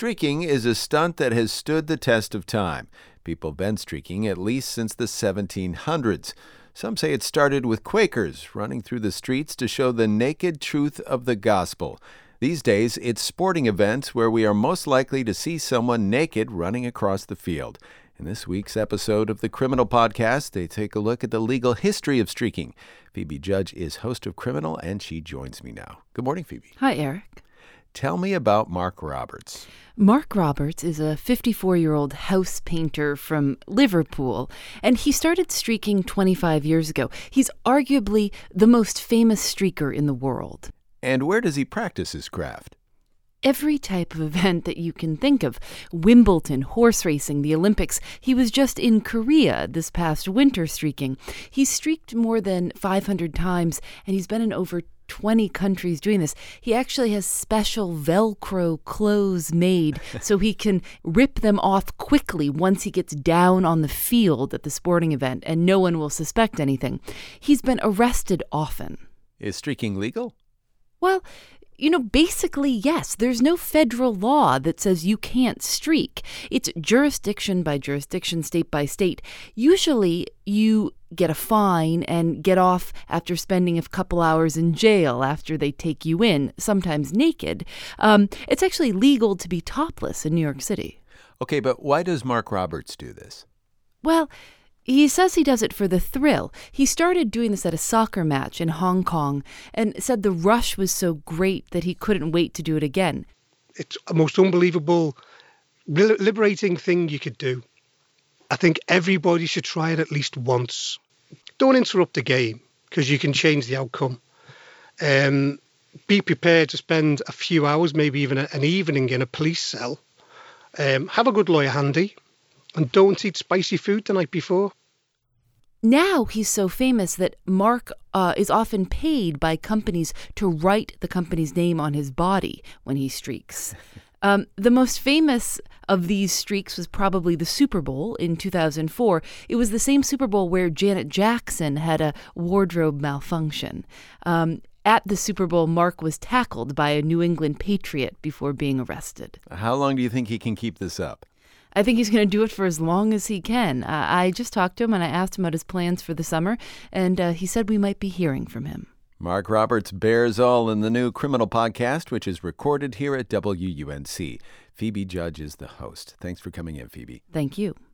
Streaking is a stunt that has stood the test of time. People have been streaking at least since the 1700s. Some say it started with Quakers running through the streets to show the naked truth of the gospel. These days, it's sporting events where we are most likely to see someone naked running across the field. In this week's episode of the Criminal Podcast, they take a look at the legal history of streaking. Phoebe Judge is host of Criminal, and she joins me now. Good morning, Phoebe. Hi, Eric. Tell me about Mark Roberts. Mark Roberts is a 54-year-old house painter from Liverpool, and he started streaking 25 years ago. He's arguably the most famous streaker in the world. And where does he practice his craft? Every type of event that you can think of. Wimbledon, horse racing, the Olympics. He was just in Korea this past winter streaking. He's streaked more than 500 times, and he's been in over 20 countries doing this. He actually has special Velcro clothes made so he can rip them off quickly once he gets down on the field at the sporting event, and no one will suspect anything. He's been arrested often. Is streaking legal? Well, basically, yes. There's no federal law that says you can't streak. It's jurisdiction by jurisdiction, state by state. Usually, you get a fine and get off after spending a couple hours in jail after they take you in, sometimes naked. It's actually legal to be topless in New York City. Okay, but why does Mark Roberts do this? Well, he says he does it for the thrill. He started doing this at a soccer match in Hong Kong and said the rush was so great that he couldn't wait to do it again. It's the most unbelievable, liberating thing you could do. I think everybody should try it at least once. Don't interrupt the game because you can change the outcome. Be prepared to spend a few hours, maybe even an evening in a police cell. Have a good lawyer handy. And don't eat spicy food the night before. Now he's so famous that Mark is often paid by companies to write the company's name on his body when he streaks. The most famous of these streaks was probably the Super Bowl in 2004. It was the same Super Bowl where Janet Jackson had a wardrobe malfunction. At the Super Bowl, Mark was tackled by a New England Patriot before being arrested. How long do you think he can keep this up? I think he's going to do it for as long as he can. I just talked to him and I asked him about his plans for the summer, and he said we might be hearing from him. Mark Roberts bears all in the new Criminal Podcast, which is recorded here at WUNC. Phoebe Judge is the host. Thanks for coming in, Phoebe. Thank you.